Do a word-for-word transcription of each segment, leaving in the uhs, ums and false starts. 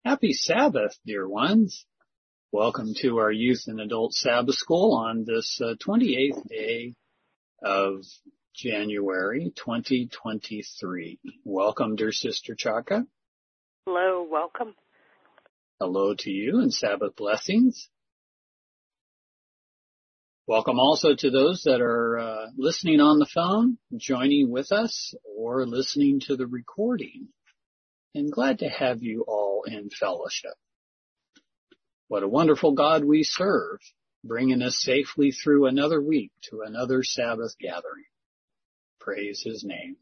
Happy Sabbath, dear ones. Welcome to our Youth and Adult Sabbath School on this uh, twenty-eighth day of January twenty twenty-three. Welcome, dear Sister Chaka. Hello, welcome. Hello to you and Sabbath blessings. Welcome also to those that are uh, listening on the phone, joining with us, or listening to the recording. And glad to have you all in fellowship. What a wonderful God we serve, bringing us safely through another week to another Sabbath gathering. Praise his name.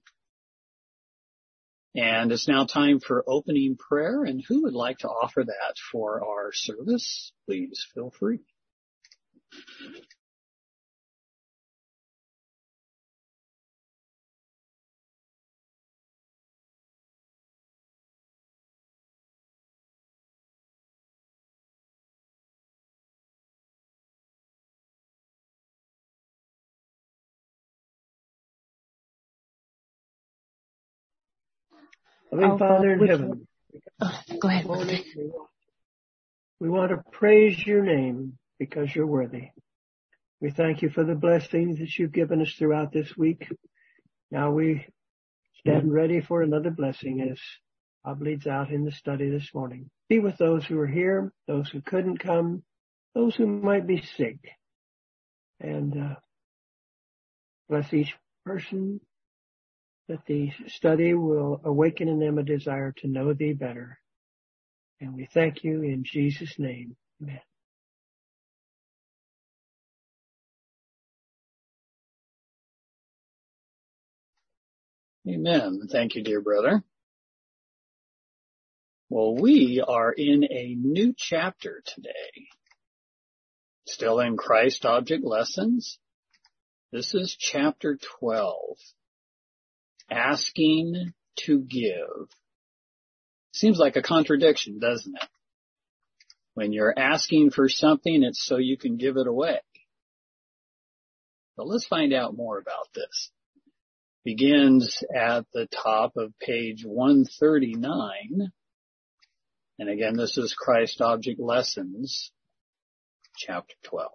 And it's now time for opening prayer, and who would like to offer that for our service? Please feel free. Loving Father in heaven, oh, go ahead. Morning, we, want, we want to praise your name because you're worthy. We thank you for the blessings that you've given us throughout this week. Now we stand ready for another blessing as Bob leads out in the study this morning. Be with those who are here, those who couldn't come, those who might be sick, and uh, bless each person, that the study will awaken in them a desire to know thee better. And we thank you in Jesus' name. Amen. Amen. Thank you, dear brother. Well, we are in a new chapter today. Still in Christ Object Lessons. This is chapter twelve. Asking to give. Seems like a contradiction, doesn't it? When you're asking for something, it's so you can give it away. But let's find out more about this. Begins at the top of page one thirty-nine. And again, this is Christ Object Lessons, chapter twelve.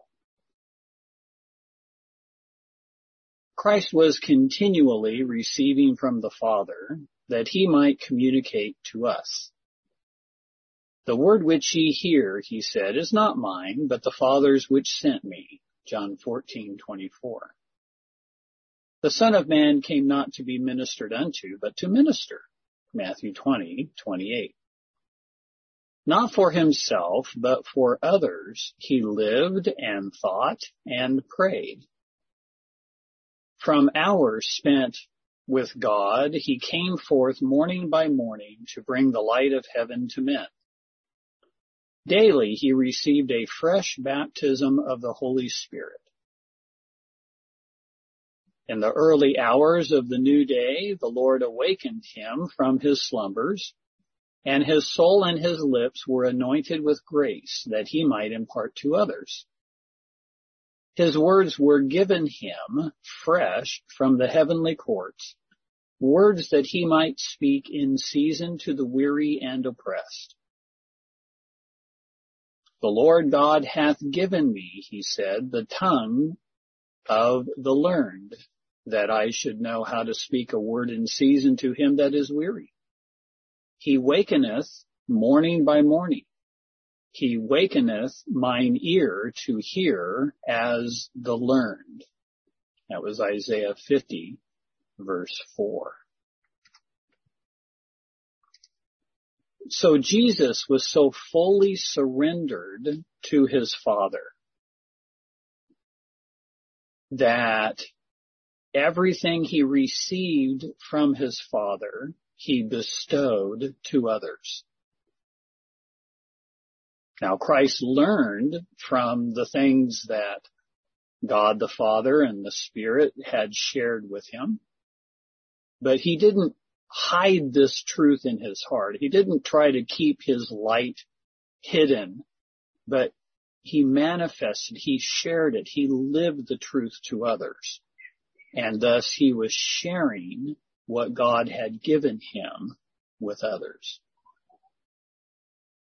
Christ was continually receiving from the Father that he might communicate to us. The word which ye hear, he said, is not mine, but the Father's which sent me. John fourteen twenty-four. The Son of Man came not to be ministered unto, but to minister. Matthew twenty twenty-eight. Not for himself, but for others, he lived and thought and prayed. From hours spent with God, he came forth morning by morning to bring the light of heaven to men. Daily he received a fresh baptism of the Holy Spirit. In the early hours of the new day, the Lord awakened him from his slumbers, and his soul and his lips were anointed with grace that he might impart to others. His words were given him fresh from the heavenly courts, words that he might speak in season to the weary and oppressed. The Lord God hath given me, he said, the tongue of the learned, that I should know how to speak a word in season to him that is weary. He wakeneth morning by morning. He wakeneth mine ear to hear as the learned. That was Isaiah fifty, verse four. So Jesus was so fully surrendered to his Father that everything he received from his Father, he bestowed to others. Now, Christ learned from the things that God the Father and the Spirit had shared with him, but he didn't hide this truth in his heart. He didn't try to keep his light hidden, but he manifested, he shared it, he lived the truth to others, and thus he was sharing what God had given him with others.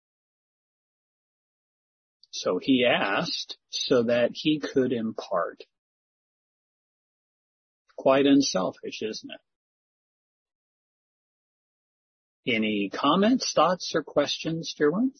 So he asked so that he could impart. Quite unselfish, isn't it? Any comments, thoughts, or questions, dear ones?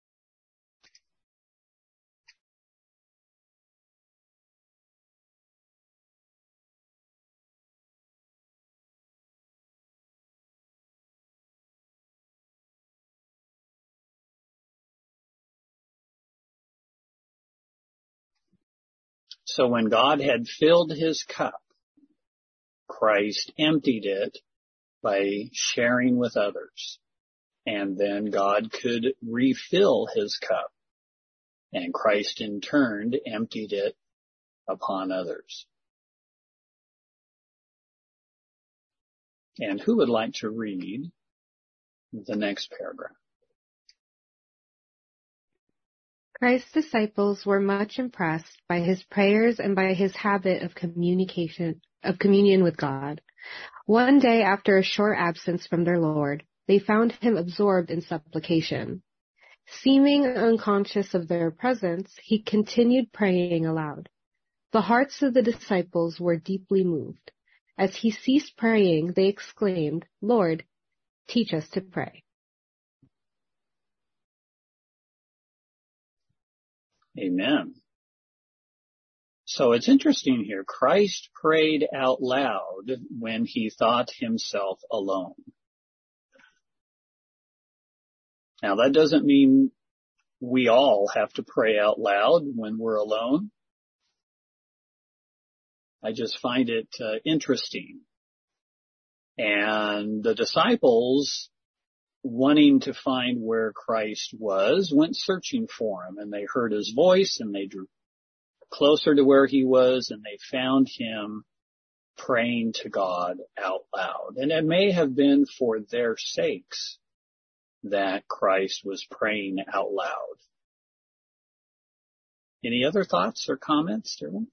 So when God had filled his cup, Christ emptied it by sharing with others. And then God could refill his cup. And Christ in turn emptied it upon others. And who would like to read the next paragraph? Christ's disciples were much impressed by his prayers and by his habit of communication, of communion with God. One day after a short absence from their Lord, they found him absorbed in supplication. Seeming unconscious of their presence, he continued praying aloud. The hearts of the disciples were deeply moved. As he ceased praying, they exclaimed, "Lord, teach us to pray." Amen. So it's interesting here. Christ prayed out loud when he thought himself alone. Now that doesn't mean we all have to pray out loud when we're alone. I just find it uh, interesting. And the disciples, wanting to find where Christ was, went searching for him, and they heard his voice and they drew closer to where he was and they found him praying to God out loud. And it may have been for their sakes that Christ was praying out loud. Any other thoughts or comments, dear ones?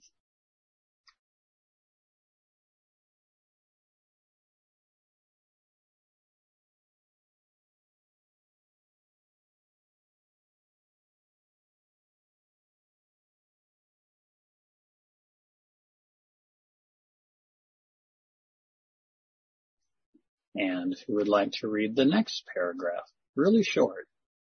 And who would like to read the next paragraph? Really short.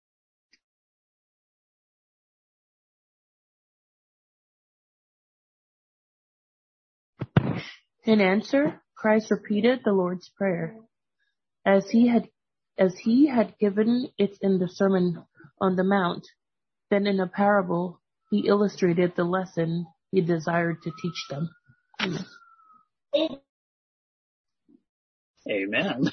In answer, Christ repeated the Lord's Prayer, as he had as he had given it in the Sermon on the Mount. Then in a parable, he illustrated the lesson he desired to teach them. Amen. Amen.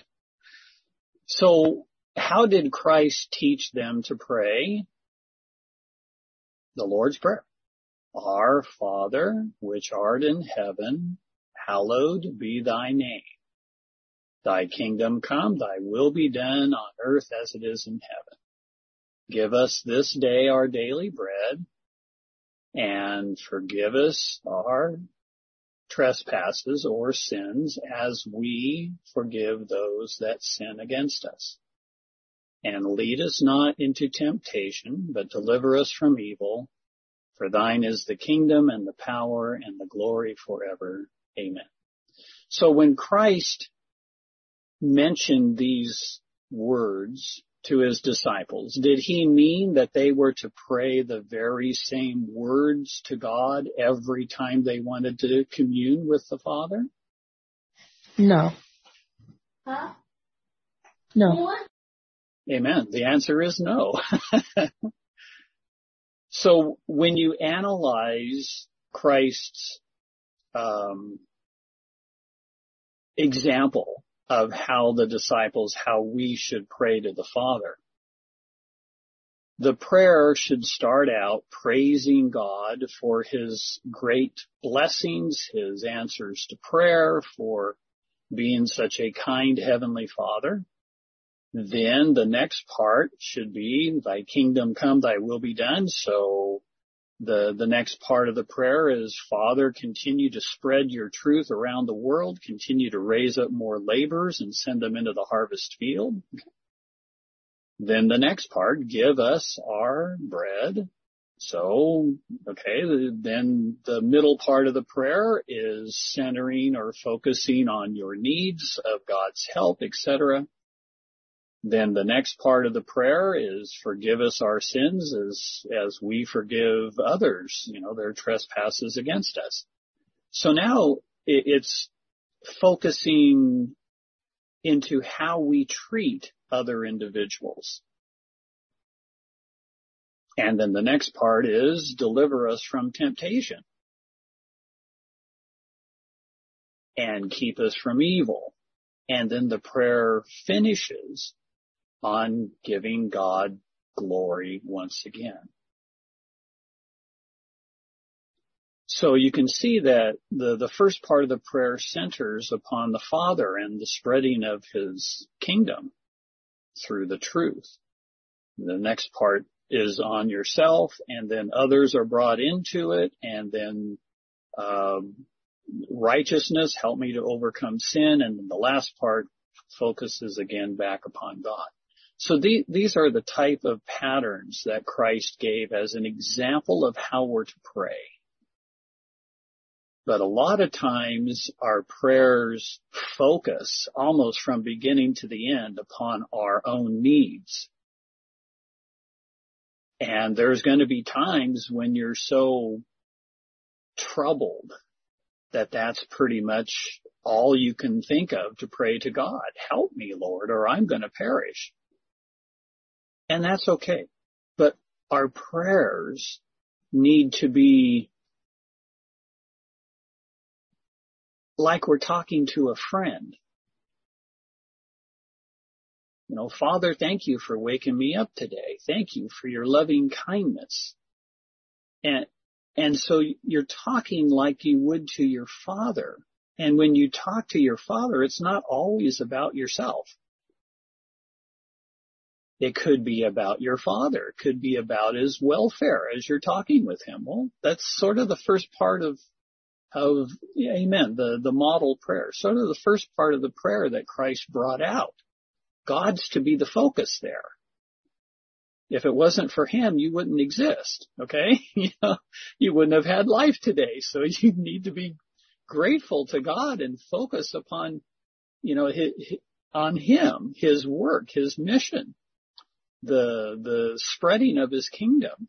So, how did Christ teach them to pray? The Lord's Prayer. Our Father, which art in heaven, hallowed be thy name. Thy kingdom come, thy will be done on earth as it is in heaven. Give us this day our daily bread, and forgive us our trespasses or sins as we forgive those that sin against us. And lead us not into temptation, but deliver us from evil. For thine is the kingdom and the power and the glory forever. Amen. So when Christ mentioned these words to his disciples, did he mean that they were to pray the very same words to God every time they wanted to commune with the Father? No. Huh? No. Amen. The answer is no. So when you analyze Christ's um, example of how the disciples, how we should pray to the Father, the prayer should start out praising God for his great blessings, his answers to prayer, for being such a kind heavenly Father. Then the next part should be, thy kingdom come, thy will be done. So the, the next part of the prayer is, Father, continue to spread your truth around the world, continue to raise up more laborers and send them into the harvest field. Then the next part, give us our bread So, okay, then the middle part of the prayer is centering or focusing on your needs of God's help, et cetera. Then the next part of the prayer is forgive us our sins as, as we forgive others, you know, their trespasses against us. So now it's focusing into how we treat other individuals. And then the next part is deliver us from temptation and keep us from evil. And then the prayer finishes on giving God glory once again. So you can see that the, the first part of the prayer centers upon the Father and the spreading of his kingdom through the truth. The next part is on yourself, and then others are brought into it, and then um, righteousness, help me to overcome sin, and then the last part focuses again back upon God. So the, these are the type of patterns that Christ gave as an example of how we're to pray. But a lot of times our prayers focus almost from beginning to the end upon our own needs. And there's going to be times when you're so troubled that that's pretty much all you can think of to pray to God. Help me, Lord, or I'm going to perish. And that's okay. But our prayers need to be like we're talking to a friend. You know, Father, thank you for waking me up today. Thank you for your loving kindness. And, and so you're talking like you would to your Father. And when you talk to your Father, it's not always about yourself. It could be about your Father. It could be about his welfare as you're talking with him. Well, that's sort of the first part of, of, yeah, amen, the, the model prayer. Sort of the first part of the prayer that Christ brought out. God's to be the focus there. If it wasn't for him, you wouldn't exist, okay? You know, you wouldn't have had life today. So you need to be grateful to God and focus upon, you know, his, on him, his work, his mission, the, the spreading of his kingdom.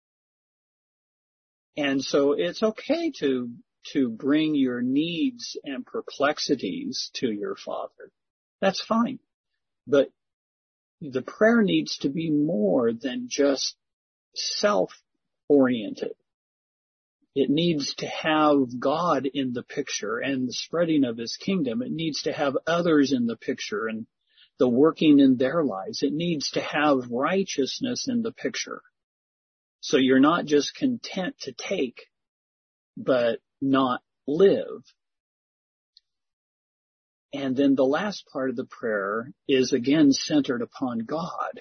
And so it's okay to, to bring your needs and perplexities to your Father. That's fine. But the prayer needs to be more than just self-oriented. It needs to have God in the picture and the spreading of his kingdom. It needs to have others in the picture and the working in their lives. It needs to have righteousness in the picture. So you're not just content to take, but not live. And then the last part of the prayer is again centered upon God.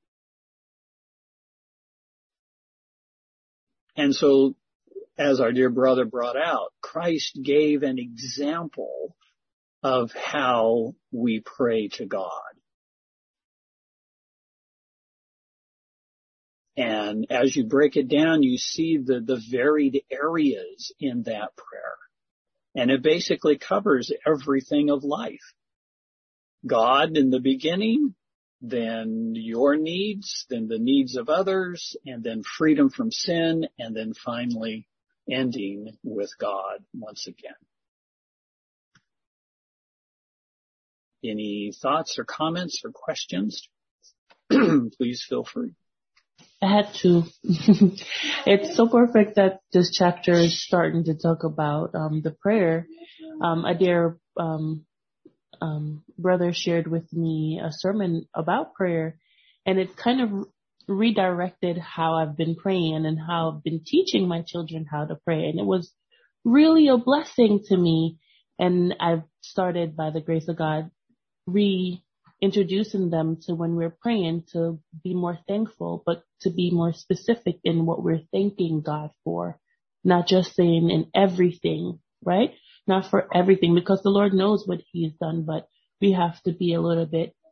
And so, as our dear brother brought out, Christ gave an example of how we pray to God. And as you break it down, you see the, the varied areas in that prayer. And it basically covers everything of life. God in the beginning, then your needs, then the needs of others, and then freedom from sin, and then finally ending with God once again. Any thoughts or comments or questions? Please feel free. I had to. It's so perfect that this chapter is starting to talk about um, the prayer. Um, a dear um, um, brother shared with me a sermon about prayer, and it kind of redirected how I've been praying and how I've been teaching my children how to pray. And it was really a blessing to me. And I've started, by the grace of God, re introducing them to when we're praying to be more thankful, but to be more specific in what we're thanking God for, not just saying in everything, right? Not for everything, because the Lord knows what he's done, but we have to be a little bit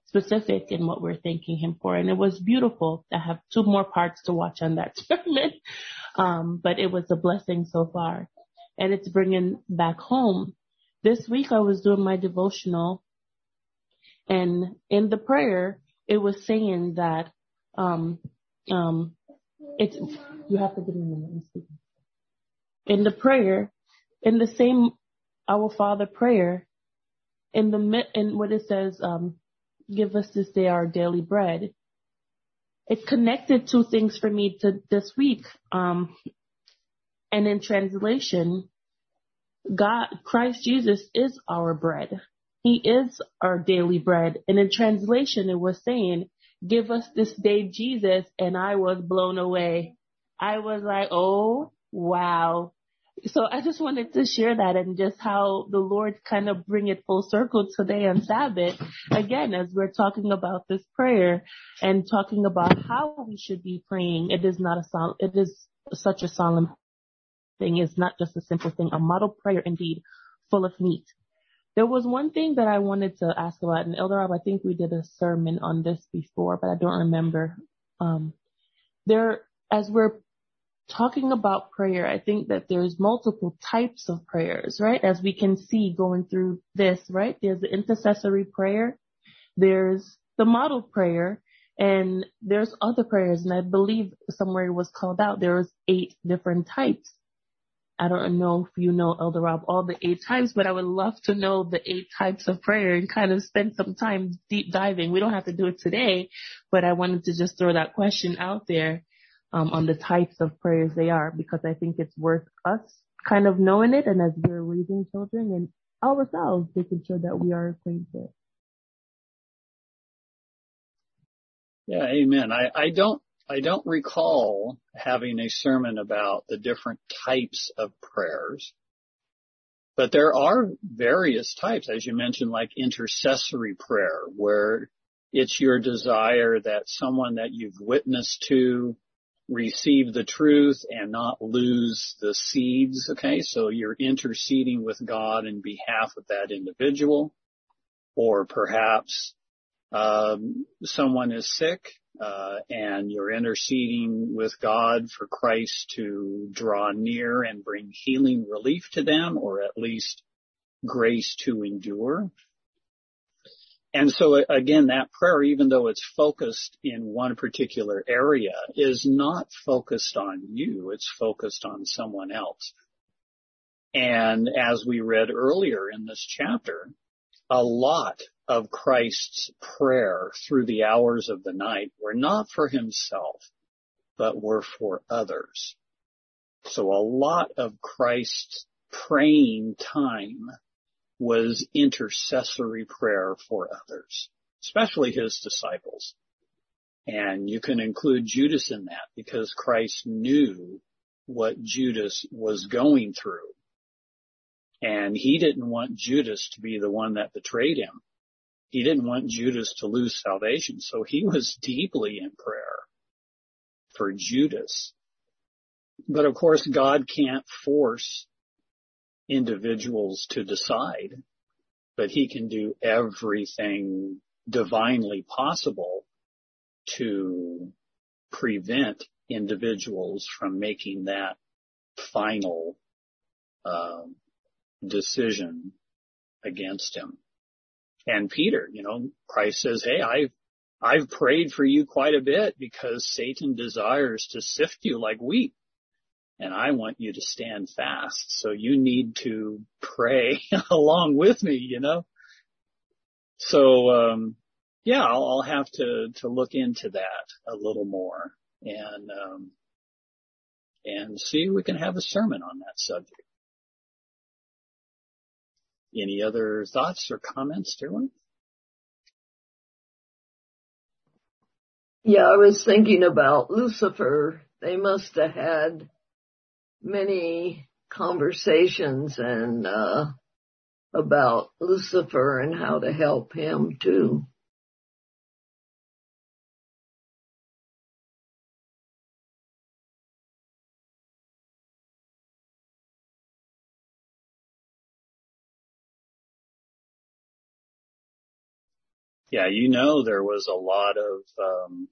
specific in what we're thanking him for. And it was beautiful. I have two more parts to watch on that sermon. Um, but it was a blessing so far. And it's bringing back home. This week I was doing my devotional, and in the prayer, it was saying that, um, um, it's, you have to give me a minute. I'm speaking. In the prayer, in the same Our Father prayer, in the, in what it says, um, give us this day our daily bread, it connected two things for me to this week. Um, and in translation, God, Christ Jesus is our bread. He is our daily bread. And in translation, it was saying, give us this day Jesus. And I was blown away. I was like, oh, wow. So I just wanted to share that, and just how the Lord kind of bring it full circle today on Sabbath. Again, as we're talking about this prayer and talking about how we should be praying, it is not a sol- it is such a solemn thing. It's not just a simple thing, a model prayer indeed, full of meat. There was one thing that I wanted to ask about, and Elder Rob, I think we did a sermon on this before, but I don't remember. Um, there, as we're talking about prayer, I think that there's multiple types of prayers, right? As we can see going through this, right? There's the intercessory prayer, there's the model prayer, and there's other prayers. And I believe somewhere it was called out, there was eight different types. I don't know if you know, Elder Rob, all the eight types, but I would love to know the eight types of prayer and kind of spend some time deep diving. We don't have to do it today, but I wanted to just throw that question out there. Um, on the types of prayers they are, because I think it's worth us kind of knowing it, and as we're raising children and ourselves, making sure that we are acquainted. Yeah, amen. I, I don't, I don't recall having a sermon about the different types of prayers, but there are various types, as you mentioned, like intercessory prayer, where it's your desire that someone that you've witnessed to receive the truth and not lose the seeds. Okay, so you're interceding with God in behalf of that individual, or perhaps um, someone is sick uh, and you're interceding with God for Christ to draw near and bring healing relief to them, or at least grace to endure. And so again, that prayer, even though it's focused in one particular area, is not focused on you. It's focused on someone else. And as we read earlier in this chapter, a lot of Christ's prayer through the hours of the night were not for himself, but were for others. So a lot of Christ's praying time was intercessory prayer for others, especially his disciples. And you can include Judas in that, because Christ knew what Judas was going through. And he didn't want Judas to be the one that betrayed him. He didn't want Judas to lose salvation. So he was deeply in prayer for Judas. But of course, God can't force individuals to decide, but he can do everything divinely possible to prevent individuals from making that final uh, decision against him. And Peter, you know, Christ says, hey, I've, I've prayed for you quite a bit because Satan desires to sift you like wheat. And I want you to stand fast. So you need to pray along with me, you know. So, um, yeah, I'll, I'll have to, to look into that a little more and, um, and see if we can have a sermon on that subject. Any other thoughts or comments, Sterling? Yeah, I was thinking about Lucifer. They must have had many conversations and uh about Lucifer and how to help him too. Yeah, you know, there was a lot of um,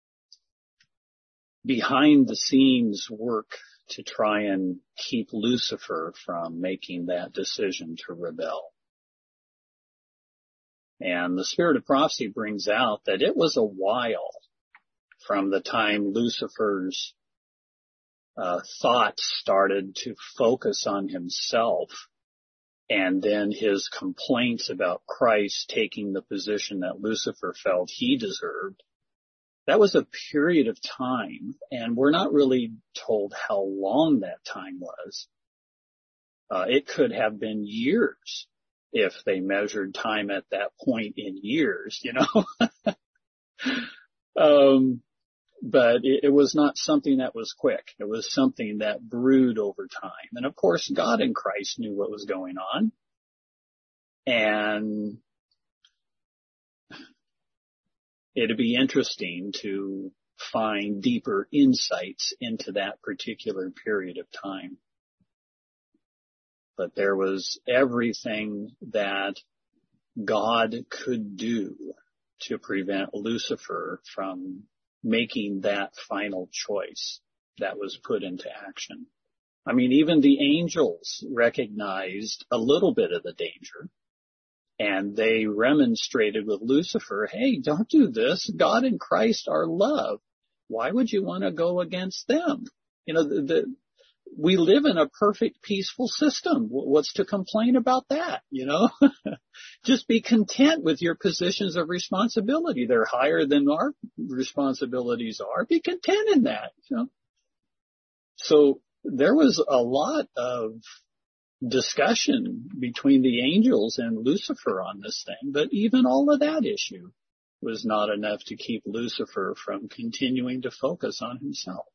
behind the scenes work to try and keep Lucifer from making that decision to rebel. And the Spirit of Prophecy brings out that it was a while from the time Lucifer's uh, thoughts started to focus on himself, and then his complaints about Christ taking the position that Lucifer felt he deserved. That was a period of time, and we're not really told how long that time was. Uh, it could have been years if they measured time at that point in years, you know. um, but it, it was not something that was quick. It was something that brewed over time. And of course, God in Christ knew what was going on. And it'd be interesting to find deeper insights into that particular period of time. But there was everything that God could do to prevent Lucifer from making that final choice that was put into action. I mean, even the angels recognized a little bit of the danger, and they remonstrated with Lucifer, hey, don't do this. God and Christ are love. Why would you want to go against them? You know, the, the we live in a perfect, peaceful system. What's to complain about that? You know, just be content with your positions of responsibility. They're higher than our responsibilities are. Be content in that, you know. So there was a lot of discussion between the angels and Lucifer on this thing, but even all of that issue was not enough to keep Lucifer from continuing to focus on himself.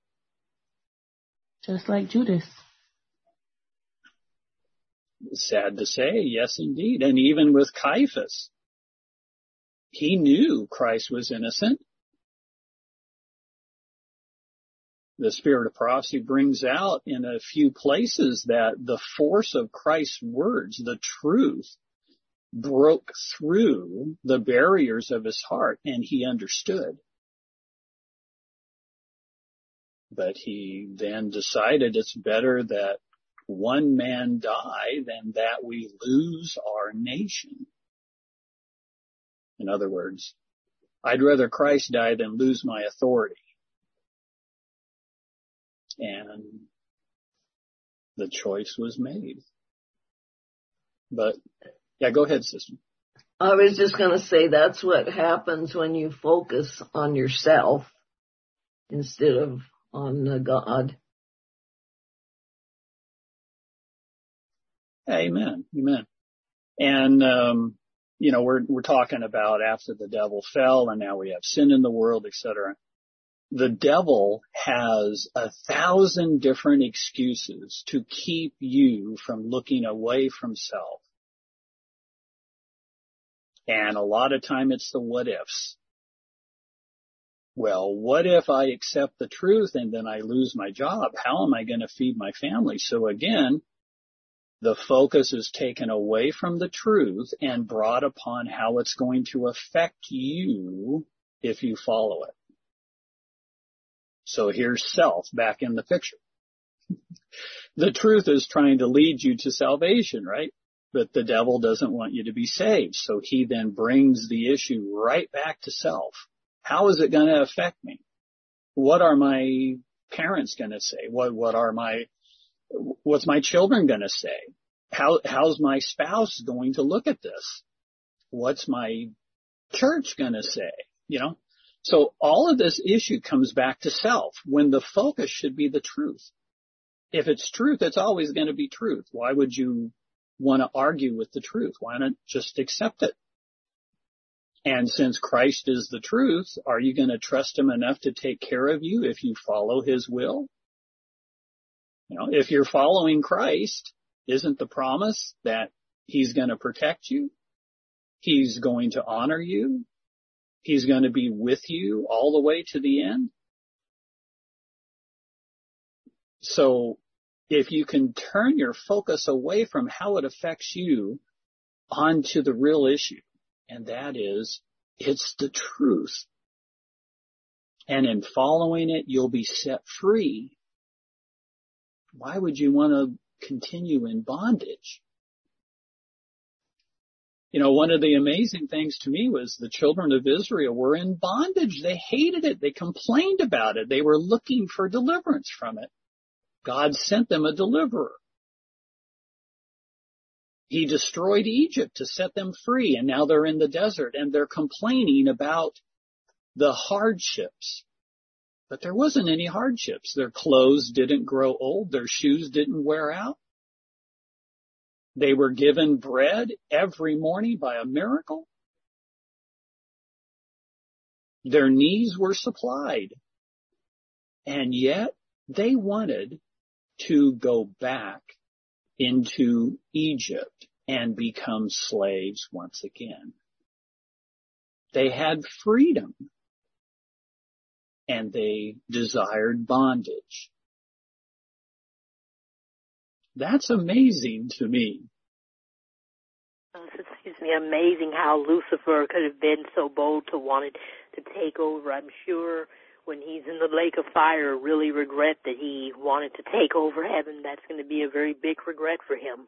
Just like Judas. Sad to say, yes, indeed. And even with Caiaphas, he knew Christ was innocent. The Spirit of Prophecy brings out in a few places that the force of Christ's words, the truth, broke through the barriers of his heart, and he understood. But he then decided it's better that one man die than that we lose our nation. In other words, I'd rather Christ die than lose my authority. And the choice was made. But, yeah, go ahead, sister. I was just going to say that's what happens when you focus on yourself instead of on uh, God. Amen. Amen. And, um, you know, we're, we're talking about after the devil fell and now we have sin in the world, et cetera. The devil has a thousand different excuses to keep you from looking away from self. And a lot of time it's the what ifs. Well, what if I accept the truth and then I lose my job? How am I going to feed my family? So again, the focus is taken away from the truth and brought upon how it's going to affect you if you follow it. So here's self back in the picture. The truth is trying to lead you to salvation, right? But the devil doesn't want you to be saved. So he then brings the issue right back to self. How is it going to affect me? What are my parents going to say? What, what are my, what's my children going to say? How, how's my spouse going to look at this? What's my church going to say? You know? So all of this issue comes back to self when the focus should be the truth. If it's truth, it's always going to be truth. Why would you want to argue with the truth? Why not just accept it? And since Christ is the truth, are you going to trust him enough to take care of you if you follow his will? You know, if you're following Christ, isn't the promise that he's going to protect you? He's going to honor you. He's going to be with you all the way to the end. So if you can turn your focus away from how it affects you onto the real issue, and that is, it's the truth. And in following it, you'll be set free. Why would you want to continue in bondage? You know, one of the amazing things to me was the children of Israel were in bondage. They hated it. They complained about it. They were looking for deliverance from it. God sent them a deliverer. He destroyed Egypt to set them free, and now they're in the desert, and they're complaining about the hardships. But there wasn't any hardships. Their clothes didn't grow old. Their shoes didn't wear out. They were given bread every morning by a miracle. Their needs were supplied. And yet they wanted to go back into Egypt and become slaves once again. They had freedom, and they desired bondage. That's amazing to me. It seems to me amazing how Lucifer could have been so bold to want to take over. I'm sure when he's in the lake of fire, really regret that he wanted to take over heaven. That's going to be a very big regret for him.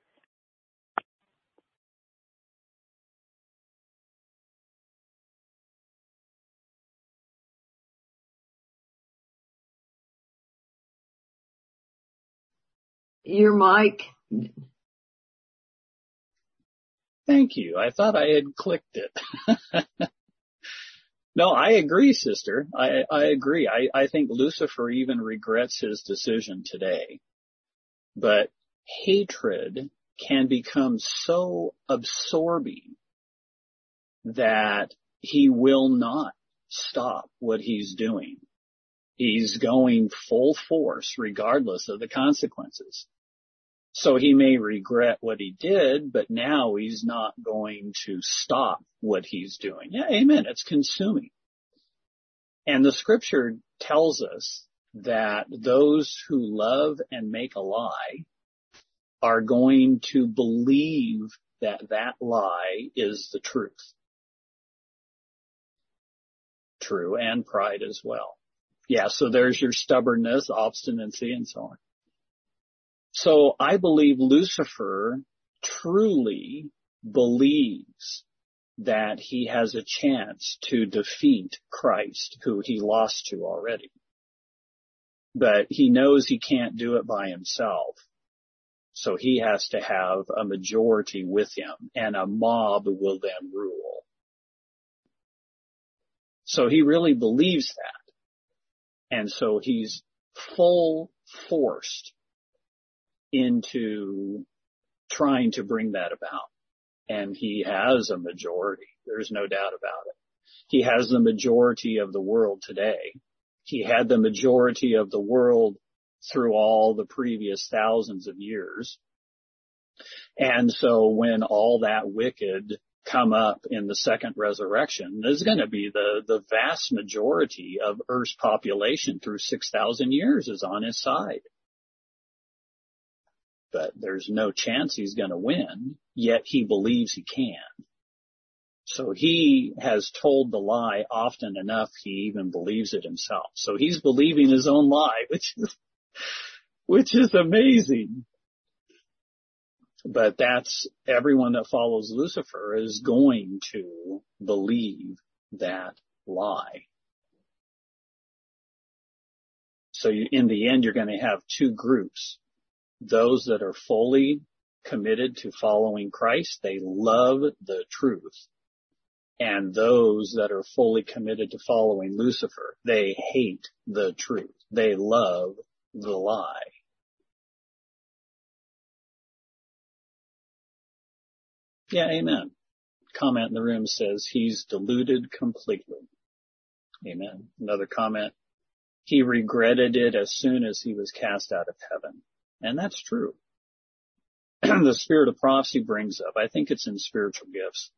Your mic. Thank you. I thought I had clicked it. No, I agree, sister. I, I agree. I, I think Lucifer even regrets his decision today. But hatred can become so absorbing that he will not stop what he's doing. He's going full force regardless of the consequences. So he may regret what he did, but now he's not going to stop what he's doing. Yeah, amen. It's consuming. And the scripture tells us that those who love and make a lie are going to believe that that lie is the truth. True, and pride as well. Yeah, so there's your stubbornness, obstinacy, and so on. So I believe Lucifer truly believes that he has a chance to defeat Christ, who he lost to already. But he knows he can't do it by himself. So he has to have a majority with him, and a mob will then rule. So he really believes that. And so he's full forced into trying to bring that about. And he has a majority. There's no doubt about it. He has the majority of the world today. He had the majority of the world through all the previous thousands of years. And so when all that wicked come up in the second resurrection, there's going to be the, the vast majority of Earth's population through six thousand years is on his side. But there's no chance he's going to win, yet he believes he can. So he has told the lie often enough he even believes it himself. So he's believing his own lie, which is, which is amazing. But that's, everyone that follows Lucifer is going to believe that lie. So you, in the end, you're going to have two groups. Those that are fully committed to following Christ, they love the truth. And those that are fully committed to following Lucifer, they hate the truth. They love the lie. Yeah, amen. Comment in the room says he's deluded completely. Amen. Another comment. He regretted it as soon as he was cast out of heaven. And that's true. The spirit of prophecy brings up, I think it's in spiritual gifts,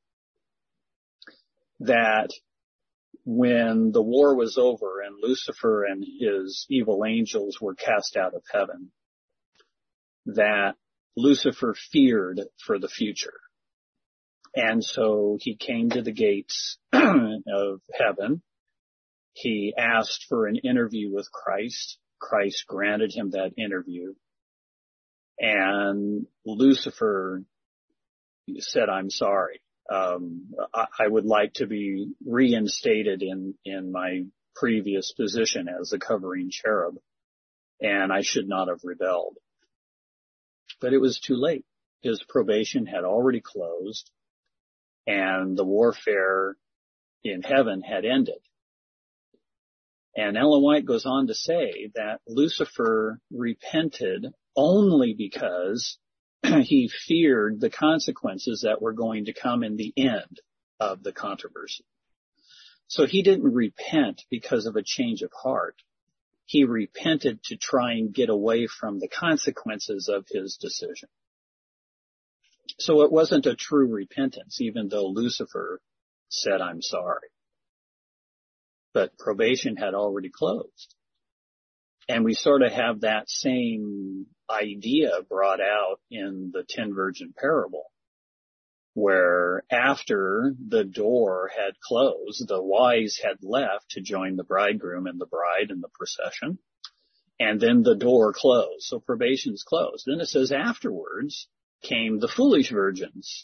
that when the war was over and Lucifer and his evil angels were cast out of heaven, that Lucifer feared for the future. And so he came to the gates of heaven. He asked for an interview with Christ. Christ granted him that interview. And Lucifer said, I'm sorry. Um, I, I would like to be reinstated in, in my previous position as a covering cherub, and I should not have rebelled. But it was too late. His probation had already closed, and the warfare in heaven had ended. And Ellen White goes on to say that Lucifer repented only because he feared the consequences that were going to come in the end of the controversy. So he didn't repent because of a change of heart. He repented to try and get away from the consequences of his decision. So it wasn't a true repentance, even though Lucifer said, I'm sorry. But probation had already closed. And we sort of have that same idea brought out in the ten virgin parable, where after the door had closed, the wise had left to join the bridegroom and the bride in the procession, and then the door closed. So probation's closed. Then it says afterwards came the foolish virgins.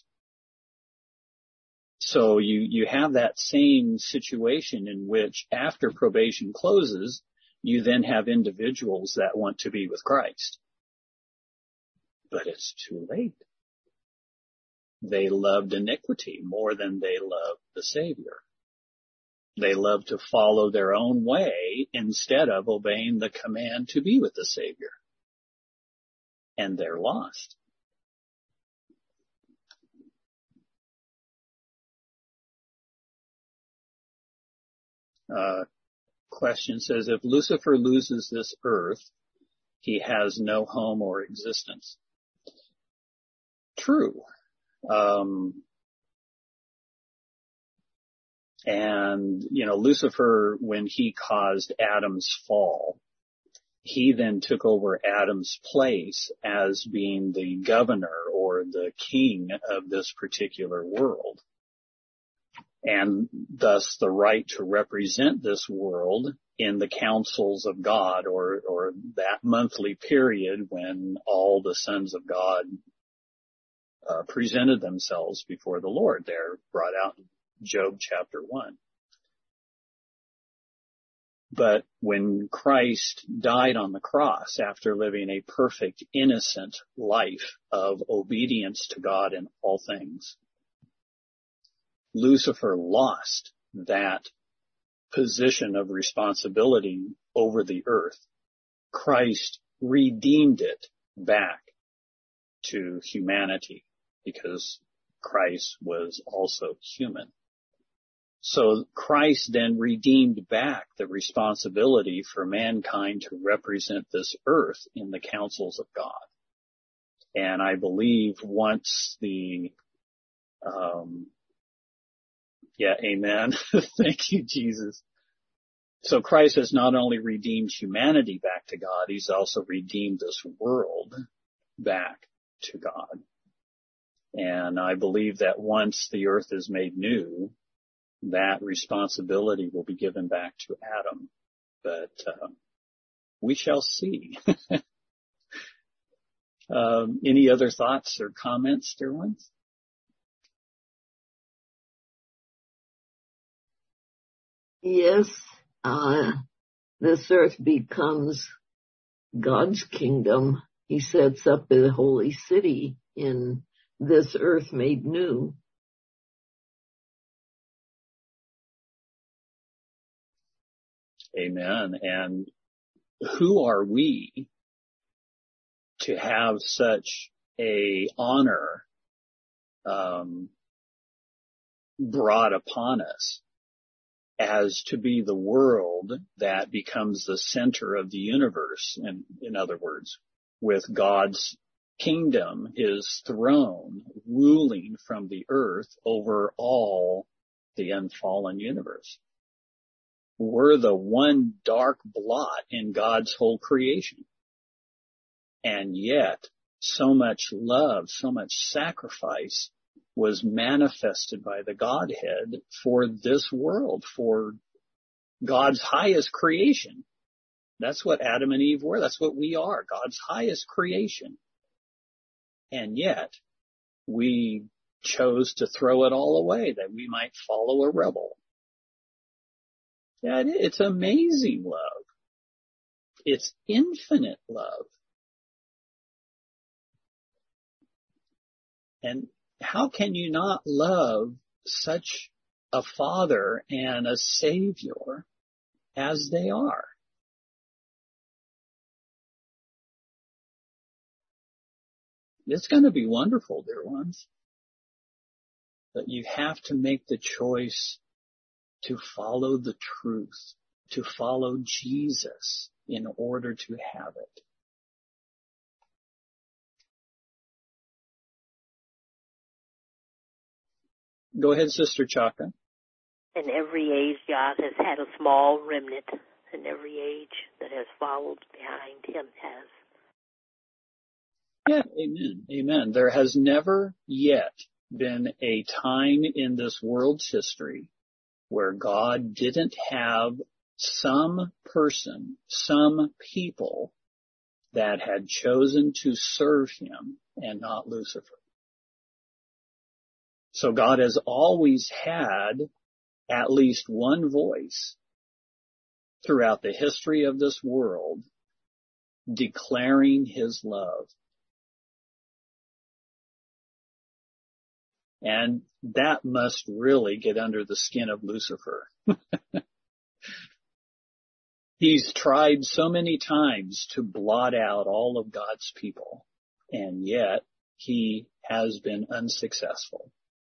So you, you have that same situation in which after probation closes, you then have individuals that want to be with Christ. But it's too late. They loved iniquity more than they loved the Savior. They loved to follow their own way instead of obeying the command to be with the Savior. And they're lost. Uh, question says, if Lucifer loses this earth, he has no home or existence. True. Um, and, you know, Lucifer, when he caused Adam's fall, he then took over Adam's place as being the governor or the king of this particular world. And thus the right to represent this world in the councils of God, or, or that monthly period when all the sons of God uh, presented themselves before the Lord. They're brought out in Job chapter one. But when Christ died on the cross after living a perfect, innocent life of obedience to God in all things, Lucifer lost that position of responsibility over the earth. Christ redeemed it back to humanity because Christ was also human. So Christ then redeemed back the responsibility for mankind to represent this earth in the councils of God. And I believe once the, um, yeah, amen. Thank you, Jesus. So Christ has not only redeemed humanity back to God, he's also redeemed this world back to God. And I believe that once the earth is made new, that responsibility will be given back to Adam. But uh, we shall see. um, any other thoughts or comments, dear ones? Yes, uh, this earth becomes God's kingdom. He sets up the holy city in this earth made new. Amen. And who are we to have such a honor um, brought upon us as to be the world that becomes the center of the universe, in, in other words, with God's kingdom, his throne, ruling from the earth over all the unfallen universe. We're the one dark blot in God's whole creation. And yet, so much love, so much sacrifice was manifested by the Godhead for this world, for God's highest creation. That's what Adam and Eve were. That's what we are, God's highest creation. And yet, we chose to throw it all away that we might follow a rebel. Yeah, it's amazing love. It's infinite love. And how can you not love such a Father and a Savior as they are? It's going to be wonderful, dear ones. But you have to make the choice to follow the truth, to follow Jesus in order to have it. Go ahead, Sister Chaka. In every age, God has had a small remnant, and every age that has followed behind him has. Yeah, amen, amen. There has never yet been a time in this world's history where God didn't have some person, some people that had chosen to serve him and not Lucifer. So God has always had at least one voice throughout the history of this world declaring his love. And that must really get under the skin of Lucifer. He's tried so many times to blot out all of God's people, and yet he has been unsuccessful.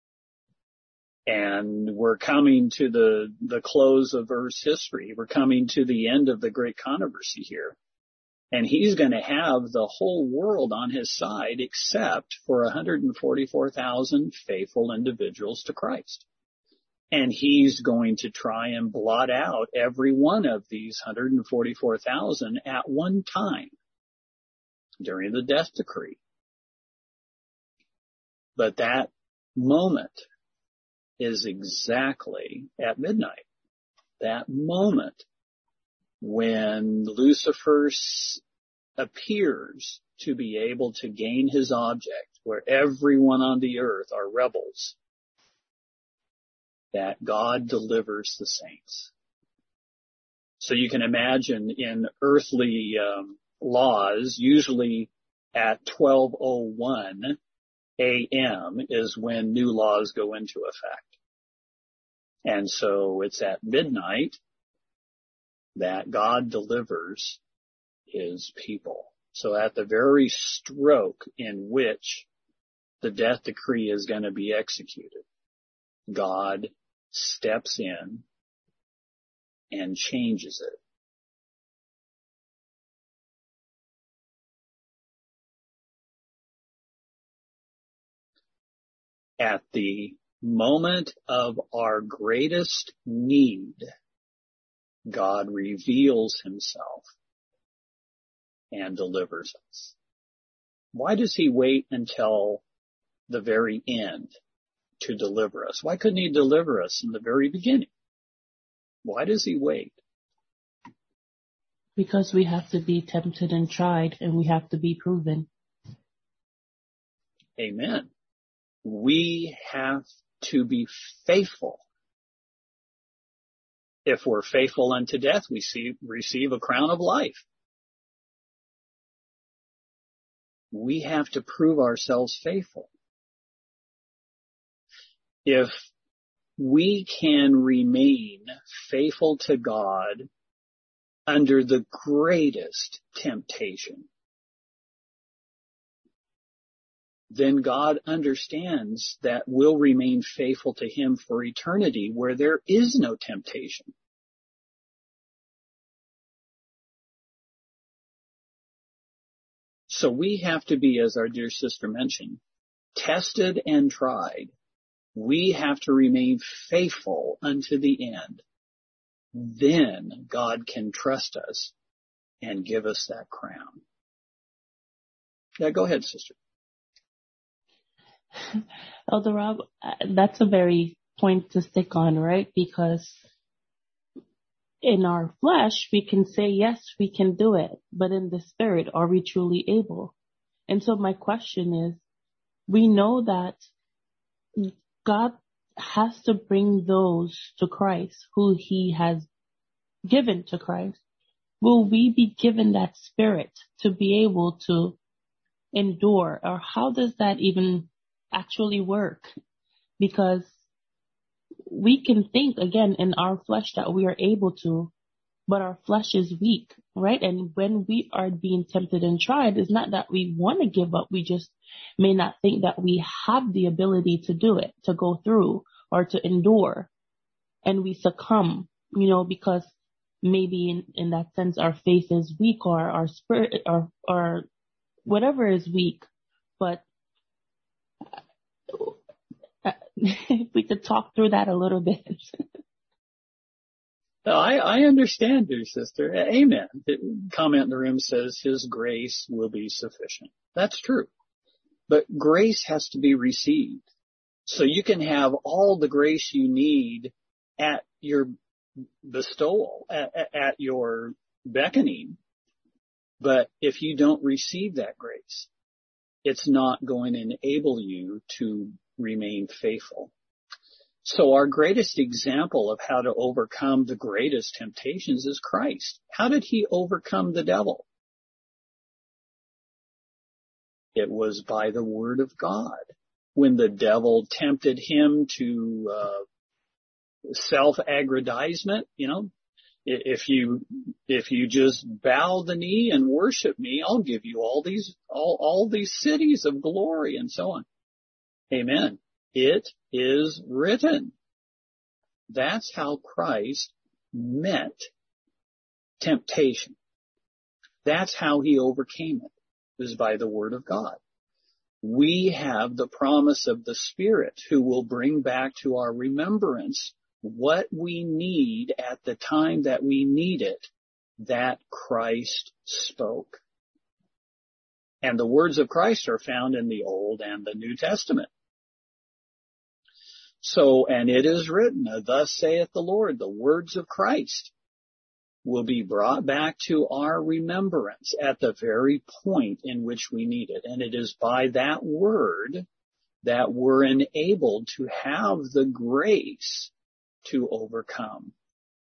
And we're coming to the, the close of Earth's history. We're coming to the end of the great controversy here. And he's going to have the whole world on his side except for one hundred forty-four thousand faithful individuals to Christ. And he's going to try and blot out every one of these one hundred forty-four thousand at one time during the death decree. But that moment is exactly at midnight. That moment when Lucifer appears to be able to gain his object, where everyone on the earth are rebels, that God delivers the saints. So you can imagine in earthly um, laws, usually at twelve oh one a.m. is when new laws go into effect. And so it's at midnight that God delivers his people. So at the very stroke in which the death decree is going to be executed, God steps in and changes it. At the moment of our greatest need, God reveals himself and delivers us. Why does he wait until the very end to deliver us? Why couldn't he deliver us in the very beginning? Why does he wait? Because we have to be tempted and tried, and we have to be proven. Amen. We have to be faithful. If we're faithful unto death, we see, receive a crown of life. We have to prove ourselves faithful. If we can remain faithful to God under the greatest temptation, then God understands that we'll remain faithful to him for eternity where there is no temptation. So we have to be, as our dear sister mentioned, tested and tried. We have to remain faithful unto the end. Then God can trust us and give us that crown. Yeah, go ahead, sister. Elder Rob, that's a very point to stick on, right? Because in our flesh, we can say, yes, we can do it. But in the spirit, are we truly able? And so my question is, we know that God has to bring those to Christ who he has given to Christ. Will we be given that spirit to be able to endure? Or how does that even actually work? Because we can think, again, in our flesh that we are able to, but our flesh is weak, right? And when we are being tempted and tried, it's not that we want to give up. We just may not think that we have the ability to do it, to go through or to endure. And we succumb, you know, because maybe in, in that sense, our faith is weak or our spirit or, or whatever is weak. But if we could talk through that a little bit. No, I, I understand, dear sister. Amen. The comment in the room says his grace will be sufficient. That's true. But grace has to be received. So you can have all the grace you need at your bestowal, at, at your beckoning. But if you don't receive that grace, it's not going to enable you to remain faithful. So our greatest example of how to overcome the greatest temptations is Christ. How did he overcome the devil? It was by the word of God. When the devil tempted him to uh, self-aggrandizement, you know, if you if you just bow the knee and worship me, I'll give you all these all all these cities of glory and so on. Amen. It is written. That's how Christ met temptation. That's how he overcame it, is by the word of God. We have the promise of the Spirit who will bring back to our remembrance what we need at the time that we need it, that Christ spoke. And the words of Christ are found in the Old and the New Testament. So, and it is written, thus saith the Lord, the words of Christ will be brought back to our remembrance at the very point in which we need it. And it is by that word that we're enabled to have the grace to overcome.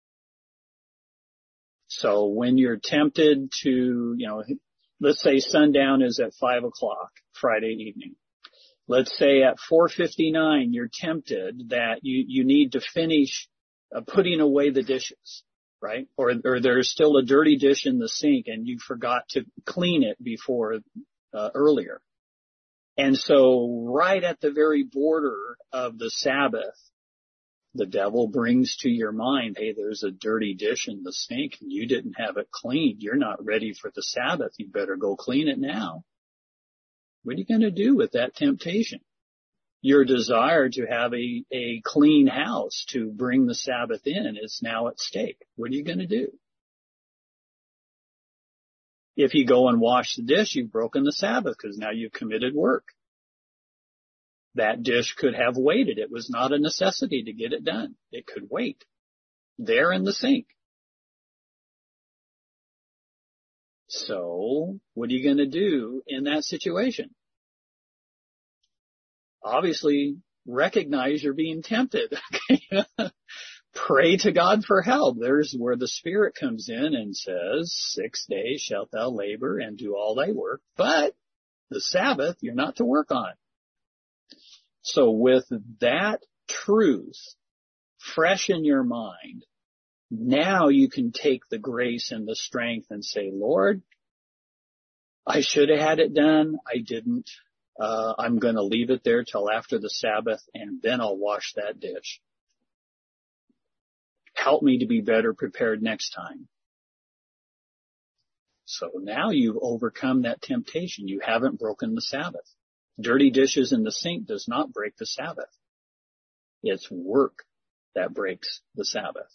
So when you're tempted to, you know, let's say sundown is at five o'clock Friday evening. Let's say at four fifty-nine you're tempted that you, you need to finish uh, putting away the dishes, right? Or, or there's still a dirty dish in the sink and you forgot to clean it before uh, earlier. And so right at the very border of the Sabbath, the devil brings to your mind, hey, there's a dirty dish in the sink and you didn't have it cleaned. You're not ready for the Sabbath. You better go clean it now. What are you going to do with that temptation? Your desire to have a, a clean house to bring the Sabbath in is now at stake. What are you going to do? If you go and wash the dish, you've broken the Sabbath because now you've committed work. That dish could have waited. It was not a necessity to get it done. It could wait there in the sink. So what are you going to do in that situation? Obviously, recognize you're being tempted. Pray to God for help. There's where the Spirit comes in and says, six days shalt thou labor and do all thy work, but the Sabbath you're not to work on. So with that truth fresh in your mind, now you can take the grace and the strength and say, Lord, I should have had it done. I didn't. Uh, I'm going to leave it there till after the Sabbath and then I'll wash that dish. Help me to be better prepared next time. So now you've overcome that temptation. You haven't broken the Sabbath. Dirty dishes in the sink does not break the Sabbath. It's work that breaks the Sabbath.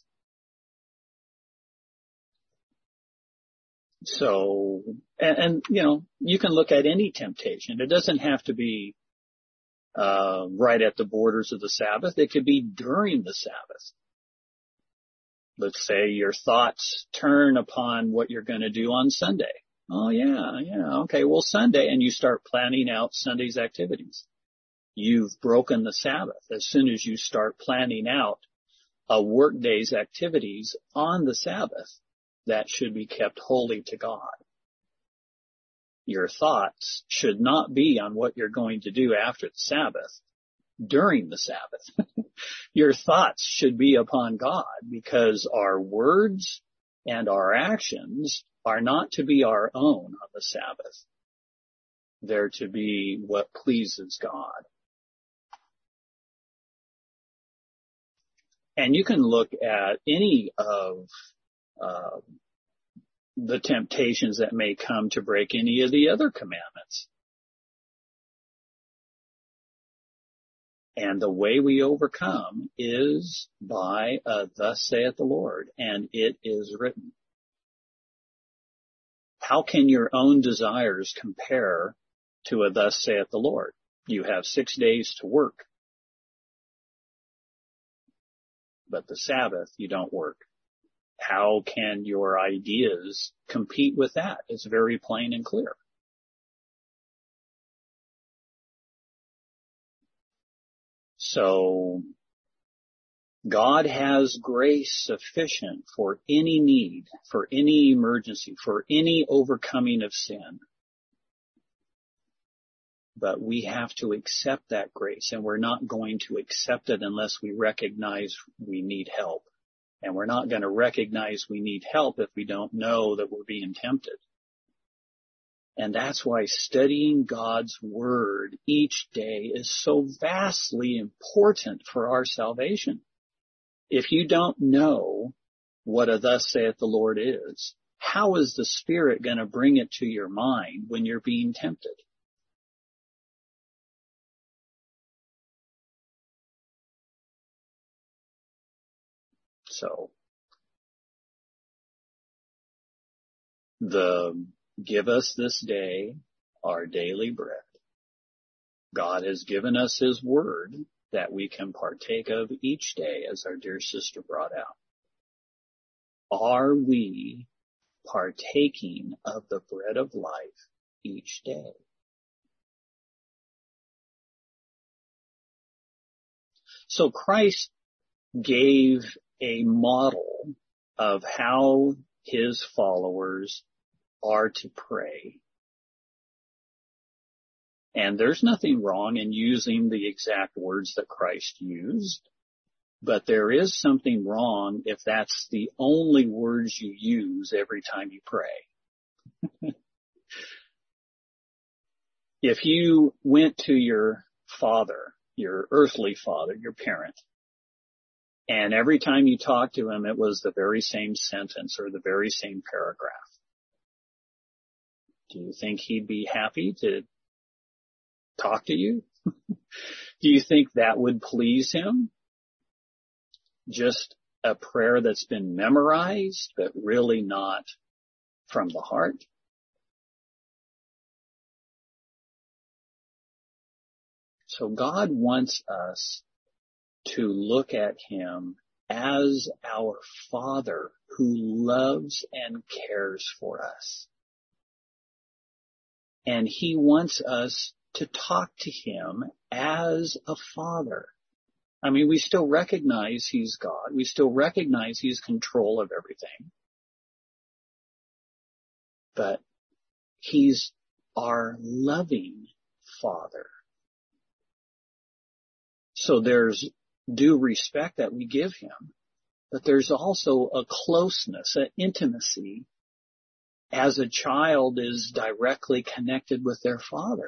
So, and, and, you know, you can look at any temptation. It doesn't have to be uh, right at the borders of the Sabbath. It could be during the Sabbath. Let's say your thoughts turn upon what you're going to do on Sunday. Oh yeah, yeah, okay, well Sunday, and you start planning out Sunday's activities. You've broken the Sabbath. As soon as you start planning out a workday's activities on the Sabbath, that should be kept holy to God. Your thoughts should not be on what you're going to do after the Sabbath, during the Sabbath. Your thoughts should be upon God, because our words and our actions are not to be our own on the Sabbath. They're to be what pleases God. And you can look at any of uh, the temptations that may come to break any of the other commandments. And the way we overcome is by a thus saith the Lord, and it is written. How can your own desires compare to a thus saith the Lord? You have six days to work, but the Sabbath you don't work. How can your ideas compete with that? It's very plain and clear. So God has grace sufficient for any need, for any emergency, for any overcoming of sin. But we have to accept that grace, and we're not going to accept it unless we recognize we need help. And we're not going to recognize we need help if we don't know that we're being tempted. And that's why studying God's Word each day is so vastly important for our salvation. If you don't know what a thus saith the Lord is, how is the Spirit going to bring it to your mind when you're being tempted? So, the give us this day our daily bread. God has given us His Word that we can partake of each day, as our dear sister brought out. Are we partaking of the bread of life each day? So Christ gave a model of how His followers are to pray. And there's nothing wrong in using the exact words that Christ used, but there is something wrong if that's the only words you use every time you pray. If you went to your father, your earthly father, your parent, and every time you talked to him it was the very same sentence or the very same paragraph, do you think he'd be happy to talk to you? Do you think that would please him? Just a prayer that's been memorized, but really not from the heart? So God wants us to look at Him as our Father who loves and cares for us. And He wants us to talk to Him as a Father. I mean, we still recognize He's God. We still recognize He's control of everything. But He's our loving Father. So there's due respect that we give Him, but there's also a closeness, an intimacy as a child is directly connected with their father.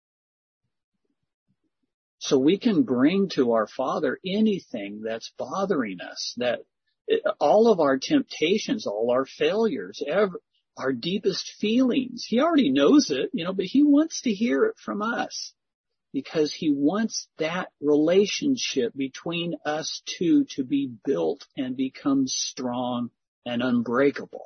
So we can bring to our Father anything that's bothering us, that all of our temptations, all our failures, ever, our deepest feelings. He already knows it, you know, but He wants to hear it from us because He wants that relationship between us two to be built and become strong and unbreakable.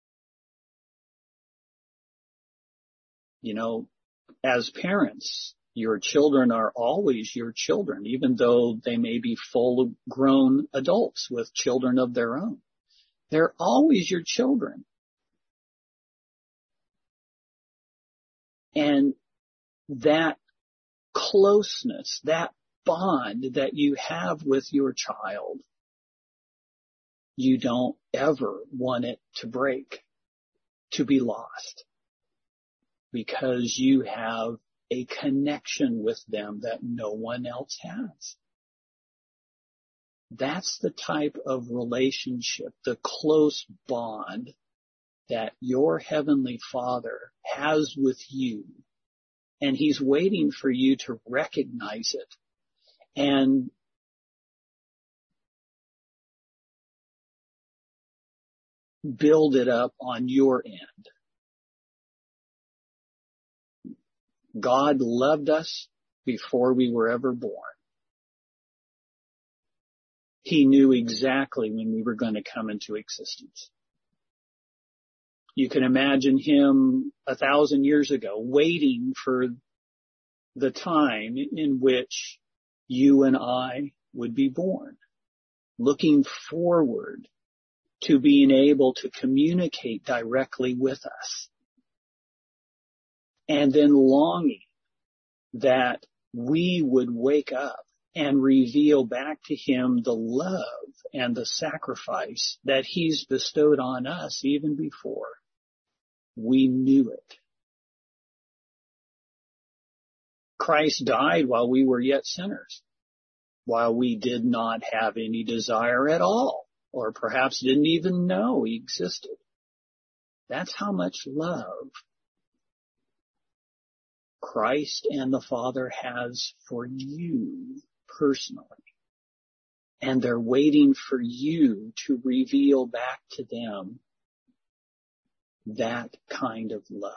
You know, as parents, Your children are always your children, even though they may be full-grown adults with children of their own. They're always your children. And that closeness, that bond that you have with your child, you don't ever want it to break, to be lost, because you have a connection with them that no one else has. That's the type of relationship, the close bond that your Heavenly Father has with you. And He's waiting for you to recognize it and build it up on your end. God loved us before we were ever born. He knew exactly when we were going to come into existence. You can imagine Him a thousand years ago waiting for the time in which you and I would be born, looking forward to being able to communicate directly with us, and then longing that we would wake up and reveal back to Him the love and the sacrifice that He's bestowed on us even before we knew it. Christ died while we were yet sinners, while we did not have any desire at all, or perhaps didn't even know He existed. That's how much love Christ and the Father has for you personally. And they're waiting for you to reveal back to them that kind of love.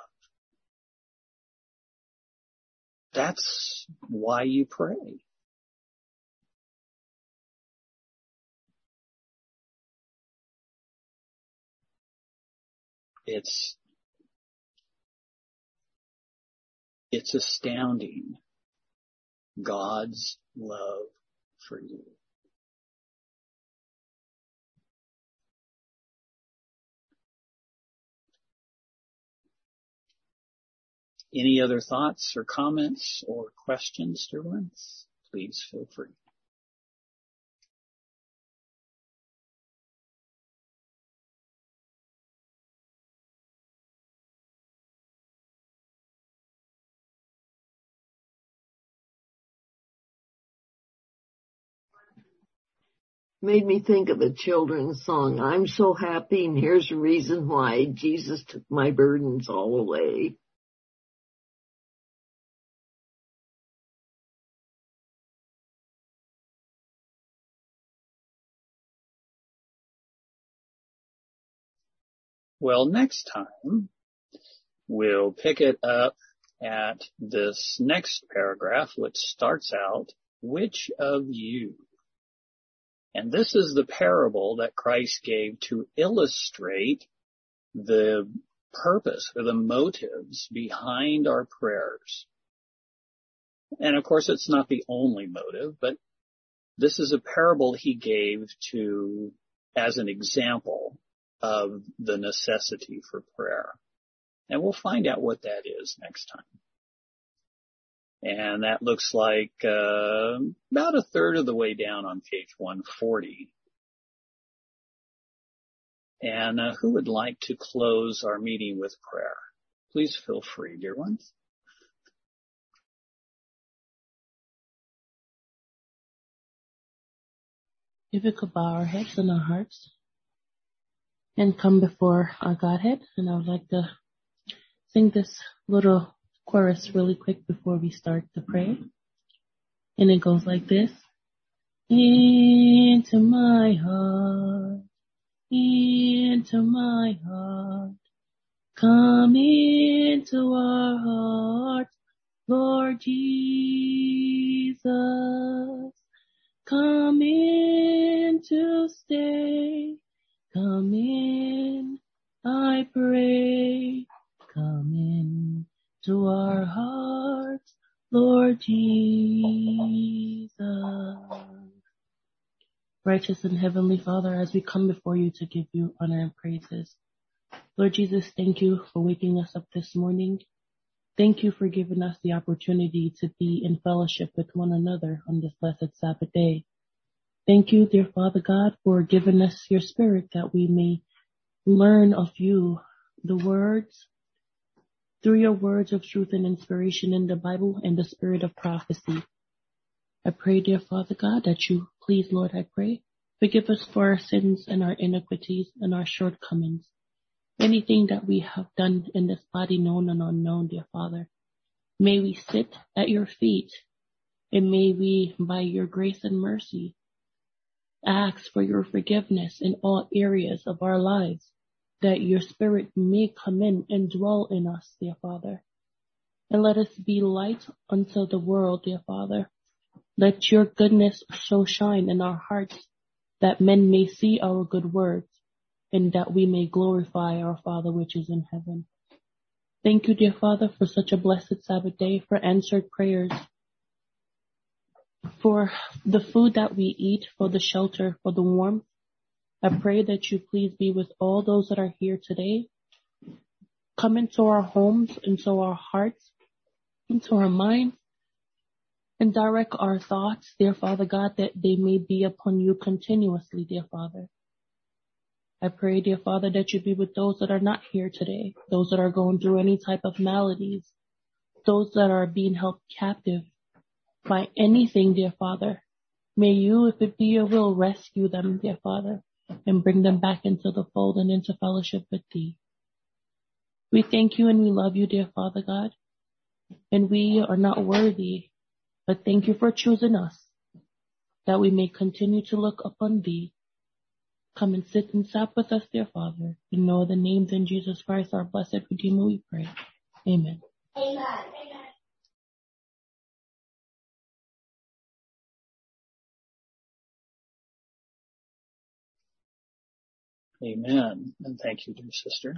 That's why you pray. It's, it's astounding, God's love for you. Any other thoughts or comments or questions, dear ones? Please feel free. Made me think of a children's song. I'm so happy, and here's the reason why. Jesus took my burdens all away. Well, next time we'll pick it up at this next paragraph, which starts out, which of you? And this is the parable that Christ gave to illustrate the purpose or the motives behind our prayers. And of course, it's not the only motive, but this is a parable He gave to, as an example of the necessity for prayer. And we'll find out what that is next time. And that looks like uh, about a third of the way down on page one forty. And uh, who would like to close our meeting with prayer? Please feel free, dear ones. If we could bow our heads and our hearts and come before our Godhead, and I would like to sing this little chorus really quick before we start to pray. And it goes like this. Into my heart, into my heart, come into our heart, Lord Jesus, come in to stay, come in, I pray, come in to our hearts, Lord Jesus. Righteous and Heavenly Father, as we come before you to give you honor and praises, Lord Jesus, thank you for waking us up this morning. Thank you for giving us the opportunity to be in fellowship with one another on this blessed Sabbath day. Thank you, dear Father God, for giving us your Spirit that we may learn of you, the words, through your words of truth and inspiration in the Bible and the spirit of prophecy. I pray, dear Father God, that you, please, Lord, I pray, forgive us for our sins and our iniquities and our shortcomings. Anything that we have done in this body, known and unknown, dear Father, may we sit at your feet, and may we, by your grace and mercy, ask for your forgiveness in all areas of our lives, that your Spirit may come in and dwell in us, dear Father. And let us be light unto the world, dear Father. Let your goodness so shine in our hearts that men may see our good words, and that we may glorify our Father which is in heaven. Thank you, dear Father, for such a blessed Sabbath day, for answered prayers, for the food that we eat, for the shelter, for the warmth. I pray that you please be with all those that are here today. Come into our homes, into our hearts, into our minds, and direct our thoughts, dear Father God, that they may be upon you continuously, dear Father. I pray, dear Father, that you be with those that are not here today, those that are going through any type of maladies, those that are being held captive by anything, dear Father. May you, if it be your will, rescue them, dear Father, and bring them back into the fold and into fellowship with thee. We thank you and we love you, dear Father God, and we are not worthy, but thank you for choosing us, that we may continue to look upon thee. Come and sit and sup with us, dear Father. In no other name than Jesus Christ, our blessed Redeemer, we pray. Amen. Amen. Amen. And thank you, dear sister.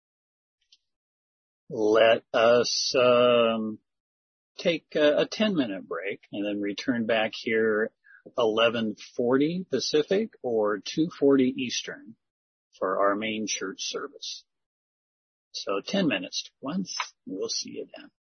Let us um, take a, a ten minute break and then return back here eleven forty Pacific or two forty Eastern for our main church service. So ten minutes to once. We'll see you then.